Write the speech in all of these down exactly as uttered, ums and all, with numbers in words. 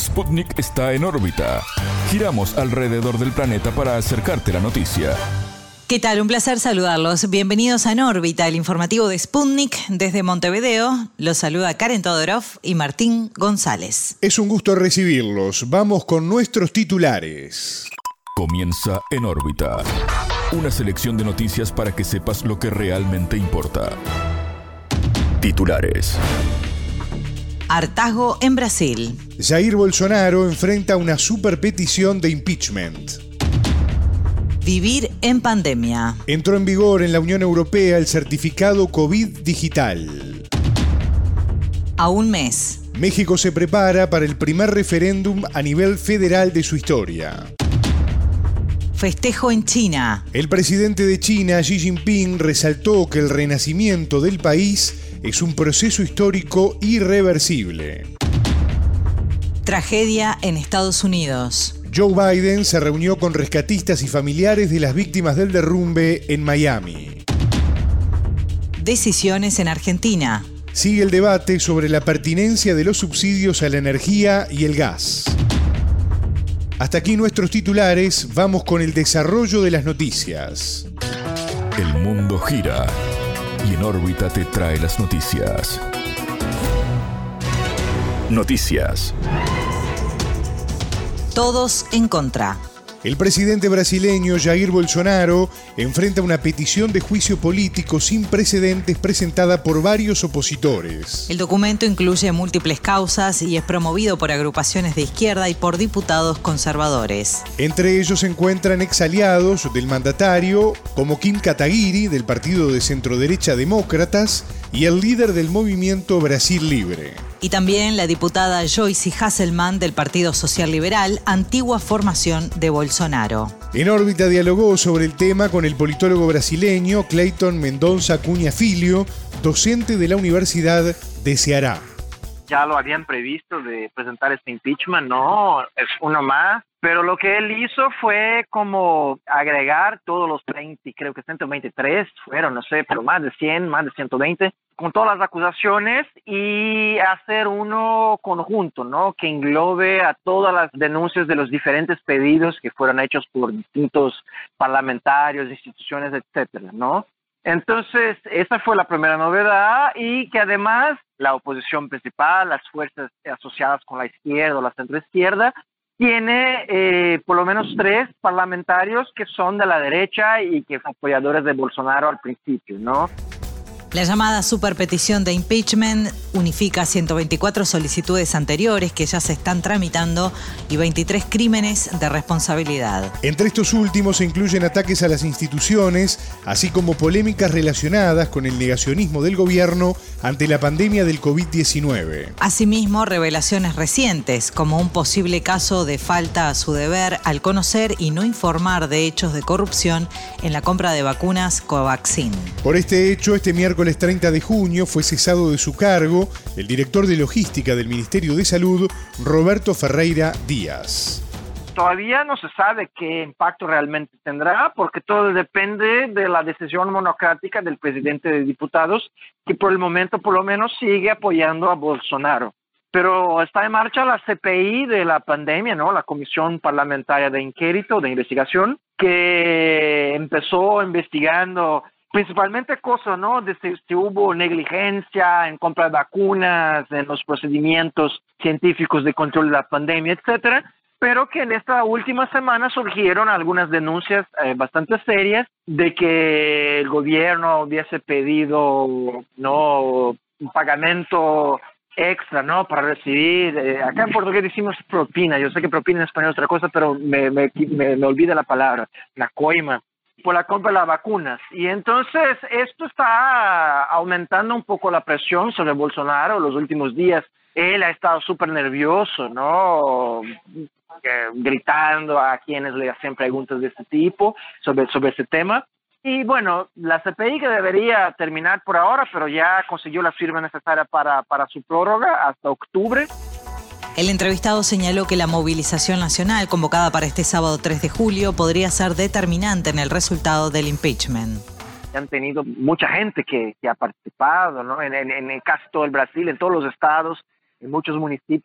Sputnik está en órbita. Giramos alrededor del planeta para acercarte la noticia. ¿Qué tal? Un placer saludarlos. Bienvenidos a En órbita, el informativo de Sputnik desde Montevideo. Los saluda Karen Todorov y Martín González. Es un gusto recibirlos. Vamos con nuestros titulares. Comienza En órbita. Una selección de noticias para que sepas lo que realmente importa. Titulares. Hartazgo en Brasil. Jair Bolsonaro enfrenta una superpetición de impeachment. Vivir en pandemia. Entró en vigor en la Unión Europea el certificado COVID digital. A un mes. México se prepara para el primer referéndum a nivel federal de su historia. Festejo en China. El presidente de China, Xi Jinping, resaltó que el renacimiento del país es un proceso histórico irreversible. Tragedia en Estados Unidos. Joe Biden se reunió con rescatistas y familiares de las víctimas del derrumbe en Miami. Decisiones en Argentina. Sigue el debate sobre la pertinencia de los subsidios a la energía y el gas. Hasta aquí nuestros titulares, vamos con el desarrollo de las noticias. El mundo gira y En órbita te trae las noticias. Noticias. Todos en contra. El presidente brasileño Jair Bolsonaro enfrenta una petición de juicio político sin precedentes presentada por varios opositores. El documento incluye múltiples causas y es promovido por agrupaciones de izquierda y por diputados conservadores. Entre ellos se encuentran exaliados del mandatario, como Kim Kataguiri, del partido de centroderecha Demócratas, y el líder del movimiento Brasil Libre. Y también la diputada Joyce Hasselman del Partido Social Liberal, antigua formación de Bolsonaro. En órbita dialogó sobre el tema con el politólogo brasileño Clayton Mendonça Cunha Filho, docente de la Universidad de Ceará. Ya lo habían previsto de presentar este impeachment, no, es uno más. Pero lo que él hizo fue como agregar todos los veinte, creo que ciento veintitrés fueron, no sé, pero más de cien, más de ciento veinte, con todas las acusaciones y hacer uno conjunto, ¿no? Que englobe a todas las denuncias de los diferentes pedidos que fueron hechos por distintos parlamentarios, instituciones, etcétera, ¿no? Entonces, esa fue la primera novedad y que además la oposición principal, las fuerzas asociadas con la izquierda o la centroizquierda, tiene eh, por lo menos tres parlamentarios que son de la derecha y que son apoyadores de Bolsonaro al principio, ¿no? La llamada superpetición de impeachment unifica ciento veinticuatro solicitudes anteriores que ya se están tramitando y veintitrés crímenes de responsabilidad. Entre estos últimos se incluyen ataques a las instituciones, así como polémicas relacionadas con el negacionismo del gobierno ante la pandemia del COVID diecinueve. Asimismo, revelaciones recientes, como un posible caso de falta a su deber al conocer y no informar de hechos de corrupción en la compra de vacunas Covaxin. Por este hecho, este miércoles El treinta de junio fue cesado de su cargo el director de logística del Ministerio de Salud, Roberto Ferreira Díaz. Todavía no se sabe qué impacto realmente tendrá, porque todo depende de la decisión monocrática del presidente de diputados, que por el momento por lo menos sigue apoyando a Bolsonaro. Pero está en marcha la C P I de la pandemia, ¿no? La Comisión Parlamentaria de Inquérito, de Investigación, que empezó investigando principalmente cosas, ¿no? De si, si hubo negligencia en compra de vacunas, en los procedimientos científicos de control de la pandemia, etcétera, pero que en esta última semana surgieron algunas denuncias eh, bastante serias de que el gobierno hubiese pedido, ¿no?, un pagamento extra, ¿no?, para recibir, eh, acá en portugués decimos propina, yo sé que propina en español es otra cosa, pero me, me, me, me olvida la palabra, la coima, por la compra de las vacunas. Y entonces esto está aumentando un poco la presión sobre Bolsonaro los últimos días. Él ha estado súper nervioso, ¿no?, eh, gritando a quienes le hacen preguntas de este tipo sobre, sobre este tema. Y bueno, la C P I, que debería terminar por ahora, pero ya consiguió la firma necesaria para, para su prórroga hasta octubre. El entrevistado señaló que la movilización nacional convocada para este sábado tres de julio podría ser determinante en el resultado del impeachment. Han tenido mucha gente que, que ha participado, ¿no?, en, en, en casi todo el Brasil, en todos los estados, en muchos municipios,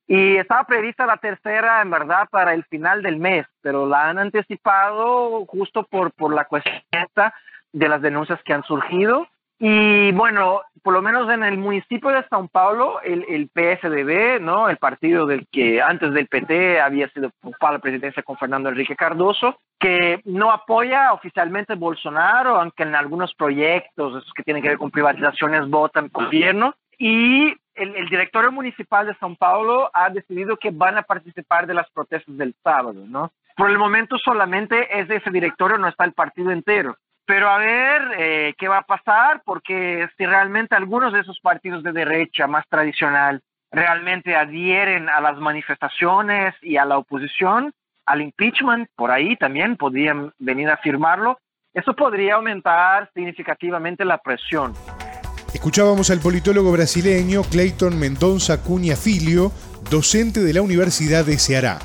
Y estaba prevista la tercera, en verdad, para el final del mes, pero la han anticipado justo por, por la cuestión esta de las denuncias que han surgido. Y bueno, por lo menos en el municipio de São Paulo, el, el P S D B, ¿no? El partido del que antes del P T había sido para la presidencia con Fernando Henrique Cardoso, que no apoya oficialmente a Bolsonaro, aunque en algunos proyectos, esos que tienen que ver con privatizaciones, votan con el gobierno. Y el, el directorio municipal de São Paulo ha decidido que van a participar de las protestas del sábado, ¿no? Por el momento solamente es de ese directorio, no está el partido entero. Pero a ver eh, qué va a pasar, porque si realmente algunos de esos partidos de derecha más tradicional realmente adhieren a las manifestaciones y a la oposición, al impeachment, por ahí también podrían venir a firmarlo, eso podría aumentar significativamente la presión. Escuchábamos al politólogo brasileño Cleiton Mendonça Cunha Filho, docente de la Universidad de Ceará.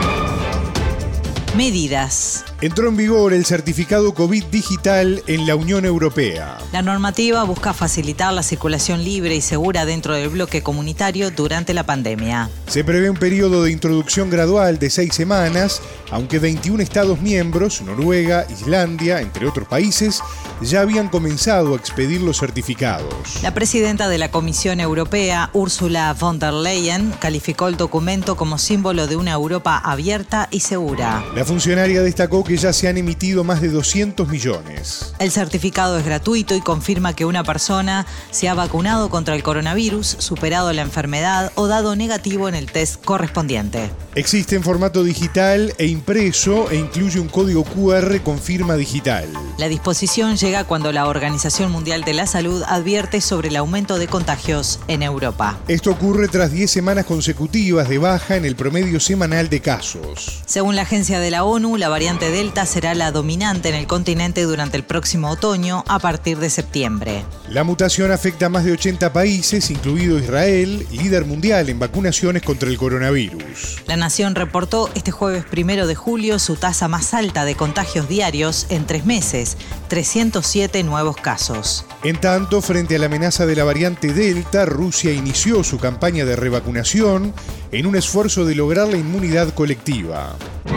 Medidas. Entró en vigor el certificado COVID digital en la Unión Europea. La normativa busca facilitar la circulación libre y segura dentro del bloque comunitario durante la pandemia. Se prevé un periodo de introducción gradual de seis semanas, aunque veintiún Estados miembros, Noruega, Islandia, entre otros países, ya habían comenzado a expedir los certificados. La presidenta de la Comisión Europea, Ursula von der Leyen, calificó el documento como símbolo de una Europa abierta y segura. La funcionaria destacó que ya se han emitido más de doscientos millones. El certificado es gratuito y confirma que una persona se ha vacunado contra el coronavirus, superado la enfermedad o dado negativo en el test correspondiente. Existe en formato digital e impreso e incluye un código cu erre con firma digital. La disposición llega cuando la Organización Mundial de la Salud advierte sobre el aumento de contagios en Europa. Esto ocurre tras diez semanas consecutivas de baja en el promedio semanal de casos. Según la agencia de la ONU, la variante Delta será la dominante en el continente durante el próximo otoño a partir de septiembre. La mutación afecta a más de ochenta países, incluido Israel, líder mundial en vacunaciones contra el coronavirus. La Nación reportó este jueves primero de julio su tasa más alta de contagios diarios en tres meses, trescientos siete nuevos casos. En tanto, frente a la amenaza de la variante Delta, Rusia inició su campaña de revacunación en un esfuerzo de lograr la inmunidad colectiva.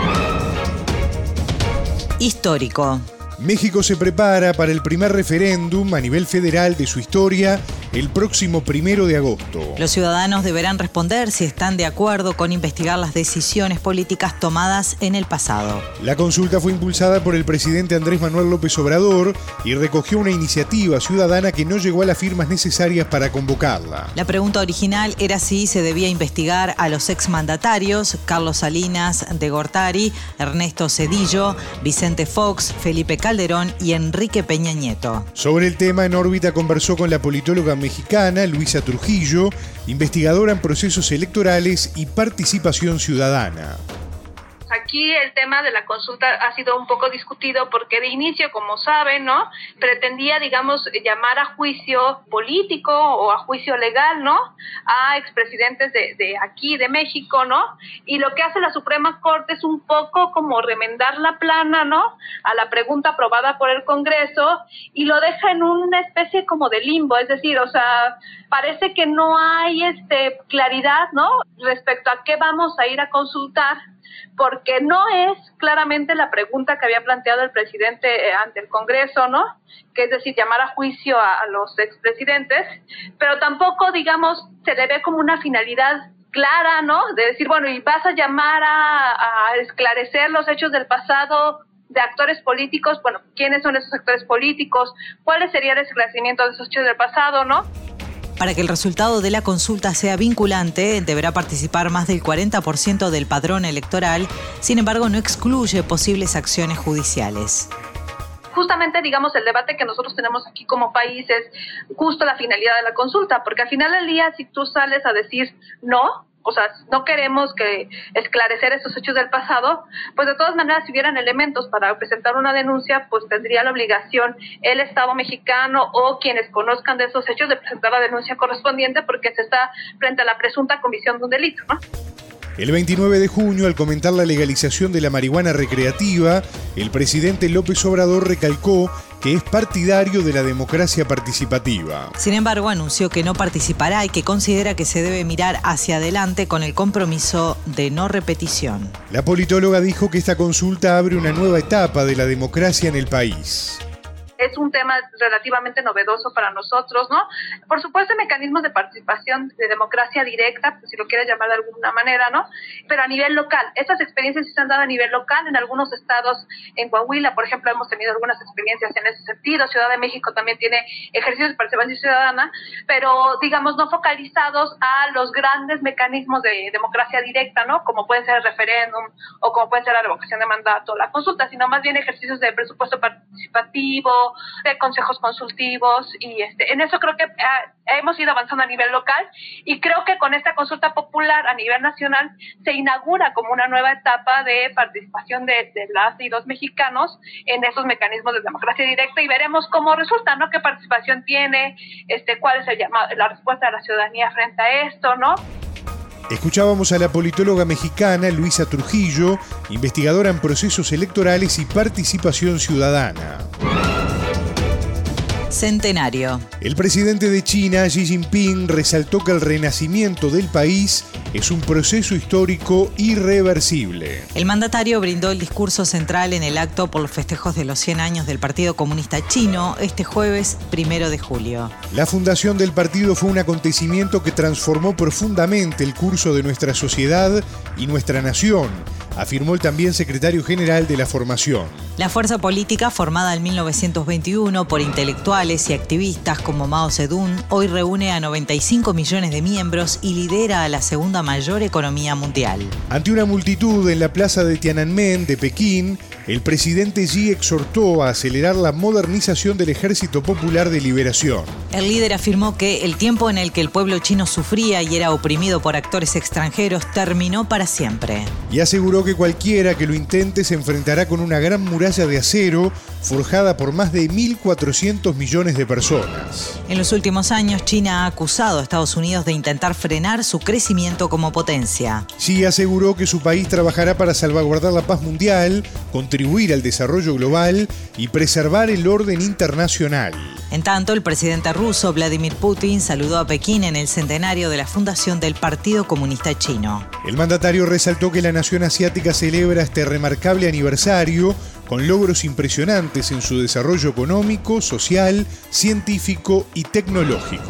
Histórico. México se prepara para el primer referéndum a nivel federal de su historia el próximo primero de agosto. Los ciudadanos deberán responder si están de acuerdo con investigar las decisiones políticas tomadas en el pasado. La consulta fue impulsada por el presidente Andrés Manuel López Obrador y recogió una iniciativa ciudadana que no llegó a las firmas necesarias para convocarla. La pregunta original era si se debía investigar a los exmandatarios Carlos Salinas de Gortari, Ernesto Zedillo, Vicente Fox, Felipe Calderón y Enrique Peña Nieto. Sobre el tema, En órbita conversó con la politóloga mexicana Luisa Trujillo, investigadora en procesos electorales y participación ciudadana. Aquí el tema de la consulta ha sido un poco discutido porque de inicio, como saben, ¿no?, pretendía, digamos, llamar a juicio político o a juicio legal, ¿no?, a expresidentes de, de aquí, de México, ¿no? Y lo que hace la Suprema Corte es un poco como remendar la plana, ¿no?, a la pregunta aprobada por el Congreso y lo deja en una especie como de limbo, es decir, o sea, parece que no hay este claridad, ¿no?, respecto a qué vamos a ir a consultar, porque no es claramente la pregunta que había planteado el presidente ante el Congreso, ¿no?, que es decir, llamar a juicio a, a los expresidentes, pero tampoco, digamos, se le ve como una finalidad clara, ¿no?, de decir, bueno, y vas a llamar a, a esclarecer los hechos del pasado de actores políticos, bueno, ¿quiénes son esos actores políticos? ¿Cuál sería el esclarecimiento de esos hechos del pasado, no? Para que el resultado de la consulta sea vinculante, deberá participar más del cuarenta por ciento del padrón electoral, sin embargo no excluye posibles acciones judiciales. Justamente, digamos, el debate que nosotros tenemos aquí como país es justo la finalidad de la consulta, porque al final del día, si tú sales a decir no, o sea, no queremos que esclarecer esos hechos del pasado, pues de todas maneras, si hubieran elementos para presentar una denuncia, pues tendría la obligación el Estado mexicano o quienes conozcan de esos hechos de presentar la denuncia correspondiente porque se está frente a la presunta comisión de un delito, ¿no? El veintinueve de junio, al comentar la legalización de la marihuana recreativa, el presidente López Obrador recalcó que es partidario de la democracia participativa. Sin embargo, anunció que no participará y que considera que se debe mirar hacia adelante con el compromiso de no repetición. La politóloga dijo que esta consulta abre una nueva etapa de la democracia en el país. Es un tema relativamente novedoso para nosotros, ¿no? Por supuesto, mecanismos de participación de democracia directa, pues, si lo quieres llamar de alguna manera, ¿no? Pero a nivel local. Estas experiencias sí se han dado a nivel local. En algunos estados, en Coahuila, por ejemplo, hemos tenido algunas experiencias en ese sentido. Ciudad de México también tiene ejercicios de participación ciudadana, pero, digamos, no focalizados a los grandes mecanismos de democracia directa, ¿no? Como puede ser el referéndum o como puede ser la revocación de mandato, la consulta, sino más bien ejercicios de presupuesto participativo, de consejos consultivos, y este, en eso creo que eh, hemos ido avanzando a nivel local, y creo que con esta consulta popular a nivel nacional se inaugura como una nueva etapa de participación de, de las y los mexicanos en esos mecanismos de democracia directa, y veremos cómo resulta, ¿no? Qué participación tiene, este, cuál es el llamado, la respuesta de la ciudadanía frente a esto, ¿no? Escuchábamos a la politóloga mexicana Luisa Trujillo, investigadora en procesos electorales y participación ciudadana. Centenario. El presidente de China, Xi Jinping, resaltó que el renacimiento del país es un proceso histórico irreversible. El mandatario brindó el discurso central en el acto por los festejos de los cien años del Partido Comunista Chino este jueves primero de julio. La fundación del partido fue un acontecimiento que transformó profundamente el curso de nuestra sociedad y nuestra nación, afirmó el también secretario general de la formación. La fuerza política, formada en mil novecientos veintiuno por intelectuales y activistas como Mao Zedong, hoy reúne a noventa y cinco millones de miembros y lidera a la segunda mayor economía mundial. Ante una multitud en la plaza de Tiananmen de Pekín, el presidente Xi exhortó a acelerar la modernización del Ejército Popular de Liberación. El líder afirmó que el tiempo en el que el pueblo chino sufría y era oprimido por actores extranjeros terminó para siempre. Y aseguró que cualquiera que lo intente se enfrentará con una gran muralla de acero forjada por más de mil cuatrocientos millones de personas. En los últimos años, China ha acusado a Estados Unidos de intentar frenar su crecimiento como potencia. Xi aseguró que su país trabajará para salvaguardar la paz mundial, contribuir al desarrollo global y preservar el orden internacional. En tanto, el presidente ruso Vladimir Putin saludó a Pekín en el centenario de la fundación del Partido Comunista Chino. El mandatario resaltó que la nación asiática celebra este remarcable aniversario con logros impresionantes en su desarrollo económico, social, científico y tecnológico.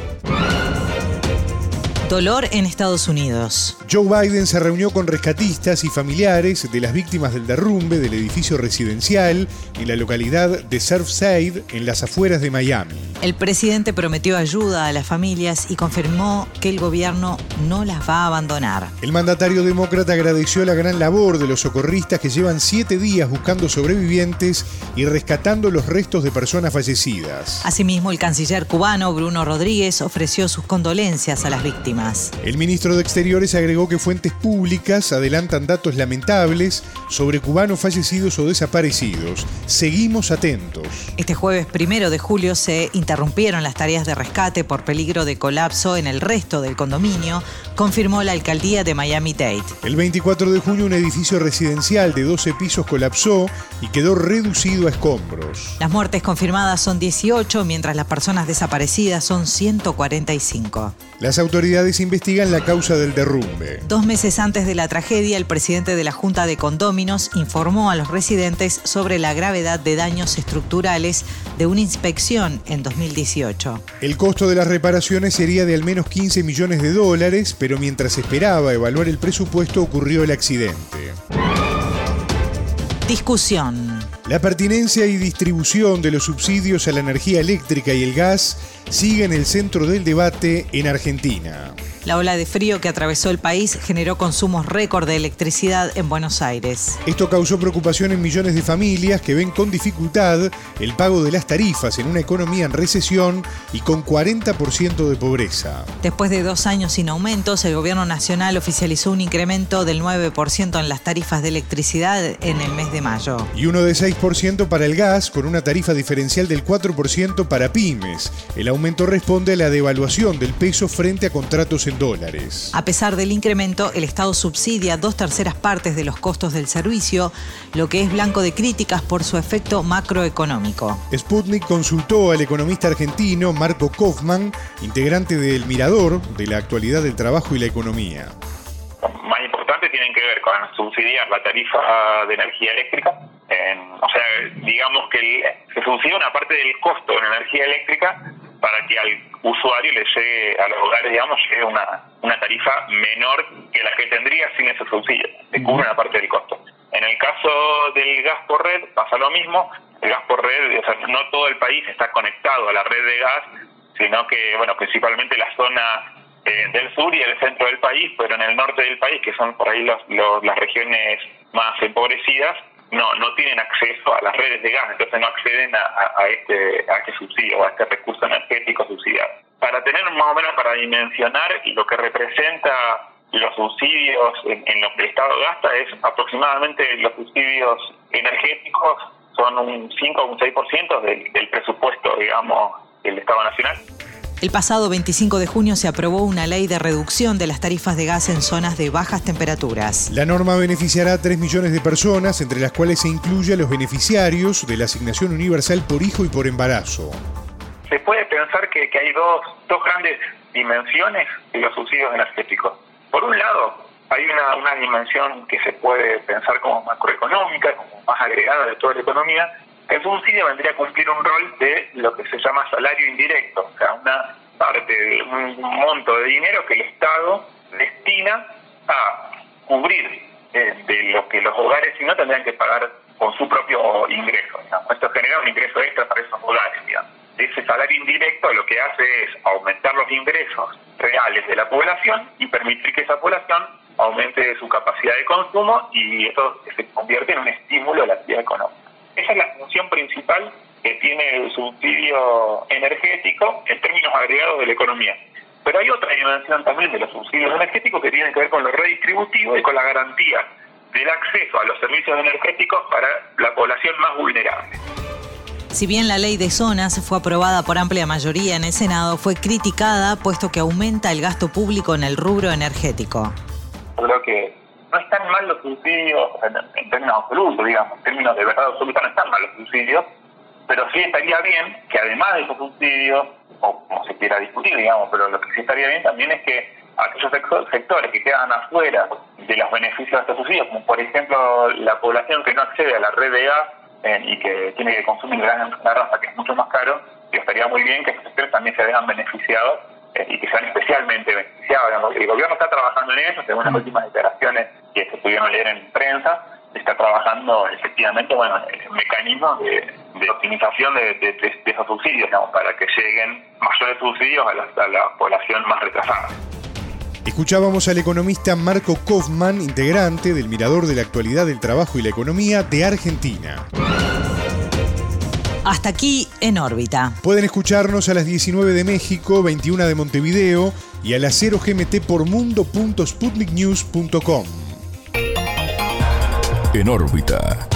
Dolor en Estados Unidos. Joe Biden se reunió con rescatistas y familiares de las víctimas del derrumbe del edificio residencial en la localidad de Surfside, en las afueras de Miami. El presidente prometió ayuda a las familias y confirmó que el gobierno no las va a abandonar. El mandatario demócrata agradeció la gran labor de los socorristas que llevan siete días buscando sobrevivientes y rescatando los restos de personas fallecidas. Asimismo, el canciller cubano Bruno Rodríguez ofreció sus condolencias a las víctimas. El ministro de Exteriores agregó que fuentes públicas adelantan datos lamentables sobre cubanos fallecidos o desaparecidos. Seguimos atentos. Este jueves primero de julio se interrumpieron las tareas de rescate por peligro de colapso en el resto del condominio, confirmó la alcaldía de Miami-Dade. El veinticuatro de junio un edificio residencial de doce pisos colapsó y quedó reducido a escombros. Las muertes confirmadas son dieciocho, mientras las personas desaparecidas son ciento cuarenta y cinco. Las autoridades investigan la causa del derrumbe. Dos meses antes de la tragedia, el presidente de la Junta de Condóminos informó a los residentes sobre la gravedad de daños estructurales de una inspección en dos mil dieciocho. El costo de las reparaciones sería de al menos quince millones de dólares, pero mientras esperaba evaluar el presupuesto ocurrió el accidente. Discusión. La pertinencia y distribución de los subsidios a la energía eléctrica y el gas sigue en el centro del debate en Argentina. La ola de frío que atravesó el país generó consumos récord de electricidad en Buenos Aires. Esto causó preocupación en millones de familias que ven con dificultad el pago de las tarifas en una economía en recesión y con cuarenta por ciento de pobreza. Después de dos años sin aumentos, el gobierno nacional oficializó un incremento del nueve por ciento en las tarifas de electricidad en el mes de mayo. Y uno de seis por ciento para el gas, con una tarifa diferencial del cuatro por ciento para pymes. El aumento responde a la devaluación del peso frente a contratos en en dólares. A pesar del incremento, el Estado subsidia dos terceras partes de los costos del servicio, lo que es blanco de críticas por su efecto macroeconómico. Sputnik consultó al economista argentino Marco Kaufman, integrante del Mirador de la actualidad del trabajo y la economía. Más importante tienen que ver con subsidiar la tarifa de energía eléctrica. En, o sea, digamos que el, se subsidia una parte del costo de la energía eléctrica para que al usuario le llegue, a los hogares, digamos, llegue una, una tarifa menor que la que tendría sin ese subsidio. Se cubre una parte del costo. En el caso del gas por red pasa lo mismo. El gas por red, o sea, no todo el país está conectado a la red de gas, sino que, bueno, principalmente la zona eh, del sur y el centro del país, pero en el norte del país, que son por ahí los, los, las regiones más empobrecidas, no no tienen acceso a las redes de gas, entonces no acceden a, a, a este a este subsidio, a este recurso energético subsidiado. Para tener más o menos, para dimensionar lo que representa los subsidios en, en lo que el Estado gasta, es aproximadamente los subsidios energéticos son un cinco o un seis por ciento del, del presupuesto, digamos, del Estado Nacional. El pasado veinticinco de junio se aprobó una ley de reducción de las tarifas de gas en zonas de bajas temperaturas. La norma beneficiará a tres millones de personas, entre las cuales se incluye a los beneficiarios de la asignación universal por hijo y por embarazo. Se puede pensar que, que hay dos, dos grandes dimensiones de los subsidios energéticos. Por un lado, hay una, una dimensión que se puede pensar como macroeconómica, como más agregada de toda la economía. El subsidio vendría a cumplir un rol de lo que se llama salario indirecto, o sea, una parte de un monto de dinero que el Estado destina a cubrir eh, de lo que los hogares si no tendrían que pagar con su propio ingreso, digamos. Esto genera un ingreso extra para esos hogares, digamos. Ese salario indirecto lo que hace es aumentar los ingresos reales de la población y permitir que esa población aumente su capacidad de consumo, y eso se convierte en un estímulo de la actividad económica. Esa es la función principal que tiene el subsidio energético en términos agregados de la economía. Pero hay otra dimensión también de los subsidios energéticos que tiene que ver con lo redistributivo y con la garantía del acceso a los servicios energéticos para la población más vulnerable. Si bien la ley de zonas fue aprobada por amplia mayoría en el Senado, fue criticada puesto que aumenta el gasto público en el rubro energético. Yo creo que no están mal los subsidios en, en términos absolutos, digamos, en términos de verdad absoluta no están mal los subsidios, pero sí estaría bien que además de esos subsidios, o como se quiera discutir, digamos, pero lo que sí estaría bien también es que aquellos sectores que quedan afuera de los beneficios de estos subsidios, como por ejemplo la población que no accede a la red de gas eh, y que tiene que consumir gas en la raza, que es mucho más caro, y estaría muy bien que esos sectores también se vean beneficiados eh, y que sean especialmente beneficiados. Digamos. El gobierno está trabajando en eso, según las últimas declaraciones que se pudieron leer en prensa, está trabajando efectivamente, bueno, en mecanismos de, de optimización de, de, de, de esos subsidios, digamos, para que lleguen mayores subsidios a la, a la población más retrasada. Escuchábamos al economista Marco Kaufman, integrante del Mirador de la actualidad del trabajo y la economía de Argentina. Hasta aquí En órbita. Pueden escucharnos a las diecinueve de México, veintiuna de Montevideo y a las cero G M T por mundo punto sputnik news punto com. En órbita.